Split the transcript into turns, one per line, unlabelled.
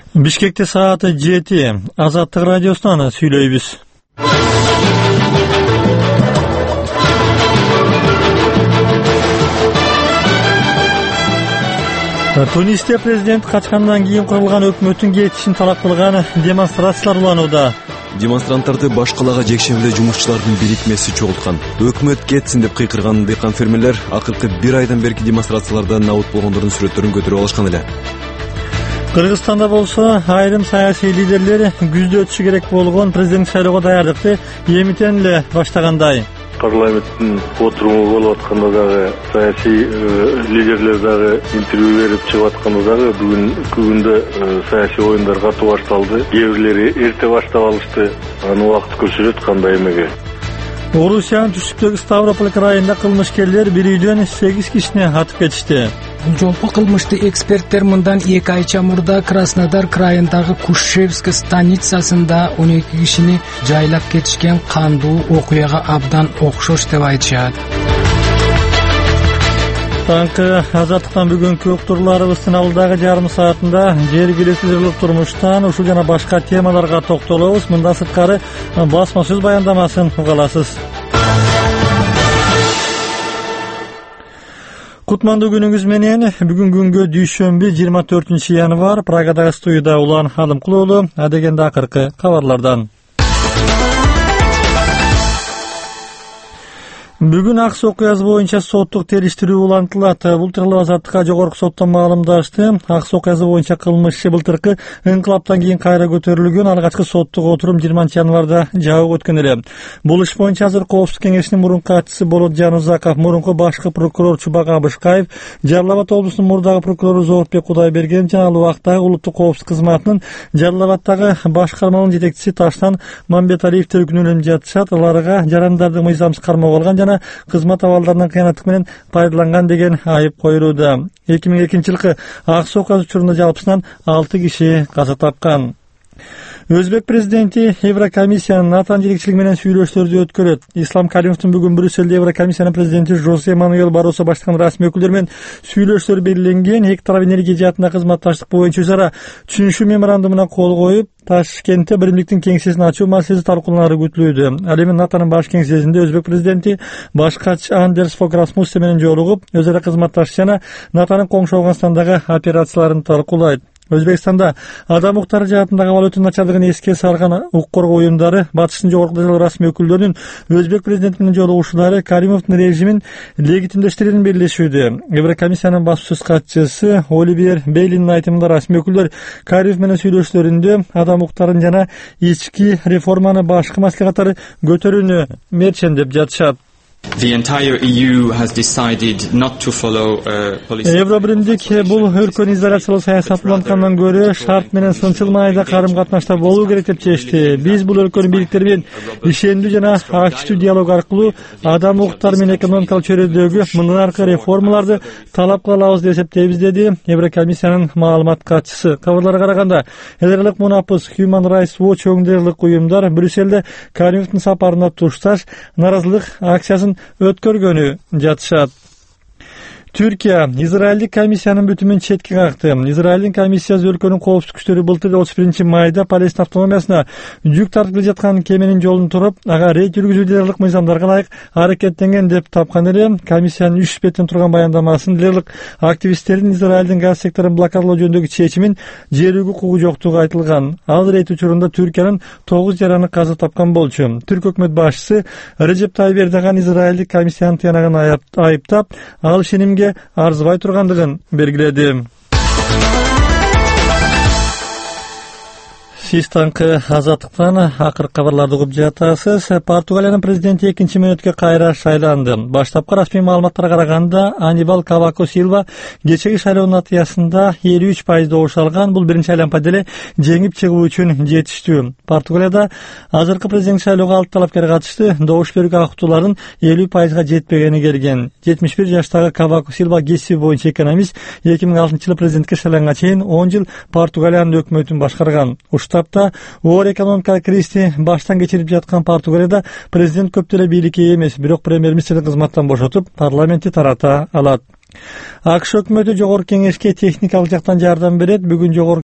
Бишкекте сааты 7. Азаттык радиосунан сүйлөйбүз. Тунисте президент качкандан кийин курулган өкмөттүн кетишин талап кылган демонстрациялар уланууда.
Демонстранттарды башкалага жекшембиде жумушчулардын бирикмеси чогулткан. Өкмөт кетсин деп кыйкырган дыйкан фермерлер акыркы 1 айдан берки демонстрацияларда набыт болгондордун сүрөттөрүн көтөрүп алышкан эле.
Кыргызстанда болсо айрым саясий лидерлер күздө өтүшү керек болгон президенттик шайлоого даярдыкты эмитен эле баштагандай.
Парламенттин отуруму болуп атканда дагы саясий лидерлер дагы интервью берип чыгып атканда дагы бүгүндө саясий оюндар катуу башталды. Кээ бирлери эрте баштап алышты. Аны убакыт көрсөтөт кандай эмеге.
Орусиянын түштүктөгү Ставрополь крайында кылмышкерлер бир үйдөн 8 кишини атып кетишти.
Бул жолку кылмышты эксперттер мындан 2 ай чамурда Краснодар крайындагы Кушевский станицасында 12 кишини жайлап кетишкен кандуу окуяга абдан окшош деп айтышат.
Таңкы азаттыктан бүгүнкү уктурууларыбыздын алдагы жарым саатында жергиликтүү жылдык турмуштан ушул жана башка темаларга токтолобуз. Мындан сырткары басма сөз баяндамасын уга аласыз. Кутмандуу күнүңүз менен. Бүгүн күнгө дүйшөмбү 24 январь Прагадагы студияда Улан Алымкулуу уулу. Адегенде акыркы кабарлардан. Бүгүн Аксы окуясы боюнча соттук териштирүү улантылат. Бул тууралуу Азаттыкка жогорку соттон маалымдашты. Аксы окуясы боюнча кылмышчы былтыркы инкылаптан кийин кайра көтөрүлгөн алгачкы соттук отурум 20 январда жабык өткөн эле. Бул иш боюнча азыр Коопсуздук кеңешинин мурунку катчысы Болот Жанузаков, мурунку башкы прокурор Чубак Абышкаев, Жалал Абад облусунун мурдагы прокурору Зоотбек Кудайберген жана ал убактагы улуттук коопсуздук кызматынын Жалал Абаддагы башкарманын жетекчиси Таштан Мамбеталиевдер күнөөлөнүп жатышат. Аларга жарандарды мыйзамсыз кармоого алган жана кызмат абалдарынан кыянаттык менен пайдаланган деген айып коюлууда. 2002 жылкы Аксы окуясы учурунда жалпысынан 6 киши каза тапкан. Өзбек президенти Еврокомиссиянын Натан жетекчилиги менен сүйлөшүүлөрдү өткөрөт. Ислам Каримовдун бүгүн Брюссельде Еврокомиссиянын президенти Жозе Мануэл Барросо баштаган расмий өкүлдөр менен сүйлөшүүлөр белгиленген. Эки тарап энергия жаатында кызматташтык боюнча өзара түшүнүшүү меморандумуна кол коюп, Ташкентте биримдиктин кеңсесин ачуу маселеси талкууланары күтүлүүдө. Ал эми НАТОнун баш кеңсесинде өзбек президенти башкачы Андерс Фог Расмуссен менен жолугуп, өзара кызматташуу жана НАТОнун коңшу Ауганстандагы операцияларын талкуулайт. Өзбекстанда адам укуктары жаатындагы абал начарлыгын эске салган укук коргоо уюмдары батыштын жогорку деңгээлдеги расмий өкүлдөрүнүн өзбек президенти менен жолугушуулары Каримовдун режимин легитимдештирүүнү белгилешүүдө. Еврокомиссиянын баспасөз катчысы Оливер Бейлиндин айтымында расмий өкүлдөр Каримов менен сүйлөшүүлөрүндө адам укуктарын жана ички реформаны башкы маселе катары көтөрүүнү мерчендеп жатышат.
The entire EU has decided not to follow
Евробиримдик бул өлкөнү изоляциялоо саясатын уланткандан көрө шарт менен сынчыл маайда карым-катнашта болуу керек деп чечти. Биз бул өлкөнүн бийликтери менен ишендүү жана активдүү диалог аркылуу адам укуктары менен экономикалык чөйрөдөгү мындан аркы реформаларды талап кыла алабыз деп эсептейбиз, деди Еврокомиссиянын маалымат катчысы. Кабарларга караганда, эл аралык мунапыс Human Rights Watch өңдөрлүк уюмдар Брюссельде Каримовдун сапарына тушташ наразылык акциясын өткөргөнү жатышат. Түркия Израилдик комиссиянын бүтүмүн четке какты. Израилдин комиссиясы өлкөнүн коопсуздук күчтөрү былтыр 31 майда Палестина автономиясына жүк тартып жаткан кеменин жолун туруп, ага рейд жүргүзүү диалог мыйзамдарга ылайык аракеттенген деп тапкан эле. Комиссиянын 3 беттен турган баяндамасын диалог активисттердин Израилдин газ секторун блокадалоо жөнүндөгү чечимин жерүүгө укугу жоктугу айтылган. Ал рейд учурунда Түркиянын 9 жараны каза тапкан болчу. Түрк өкмөт башчысы Режеп Тайып Эрдоган Израилдик комиссиянын тыянагын айыптап, ал ишенимге арзыбай тургандыгын белгиледи. Сиз таңкы Азаттыктан акыркы кабарларды угуп жатасыз. Португалиянын президенти 2-мөөнөткө кайра шайланды. Баштапкы расмий маалыматтарга караганда, Анибал Кавако Силва кечеги шайлоонун натыйжасында 53% добуш алган. Бул биринчи айланма деле жеңип чыгуу үчүн жетиштүү. Португалияда азыркы президенттик шайлоого 6 талапкер катышты. Добуш берүүгө акыктуулардын 50%га жетпегени келген. 71 жаштагы Кавако Силва кесиби боюнча экономист, 2006 жылы президентке шайланган чейин 10 жыл Португалиянын өкмөтүн башкарган. Ошто оор экономикалык кризисти баштан кечирип жаткан Португалияда президент көп деле бийликке эмес, бирок премьер-министрдин кызматтан бошотуп, парламентти тарата алат. АКШ өкмөтү жогорку кеңешке техникалык жактан жардам берет. Бүгүн жогорку